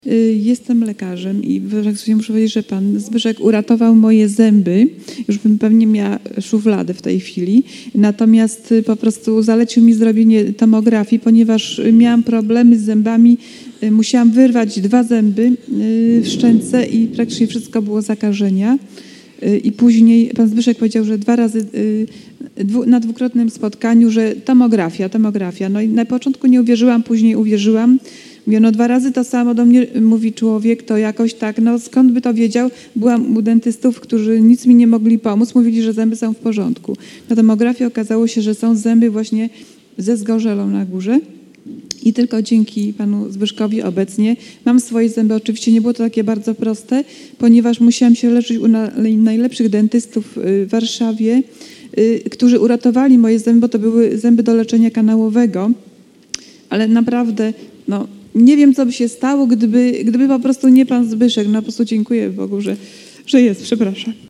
Jestem lekarzem i muszę powiedzieć, że pan Zbyszek uratował moje zęby. Już bym pewnie miała szufladę w tej chwili. Natomiast po prostu zalecił mi zrobienie tomografii, ponieważ miałam problemy z zębami. Musiałam wyrwać 2 zęby w szczęce i praktycznie wszystko było zakażenia. I później pan Zbyszek powiedział, że 2 razy na dwukrotnym spotkaniu, że tomografia. No i na początku nie uwierzyłam, później uwierzyłam. Mówię, no 2 razy to samo do mnie mówi człowiek, to jakoś tak, no skąd by to wiedział? Byłam u dentystów, którzy nic mi nie mogli pomóc, mówili, że zęby są w porządku. Na tomografii okazało się, że są zęby właśnie ze zgorzelą na górze i tylko dzięki panu Zbyszkowi obecnie mam swoje zęby. Oczywiście nie było to takie bardzo proste, ponieważ musiałam się leczyć u najlepszych dentystów w Warszawie, którzy uratowali moje zęby, bo to były zęby do leczenia kanałowego, ale naprawdę, no nie wiem, co by się stało, gdyby po prostu nie pan Zbyszek. No po prostu dziękuję Bogu, że jest. Przepraszam.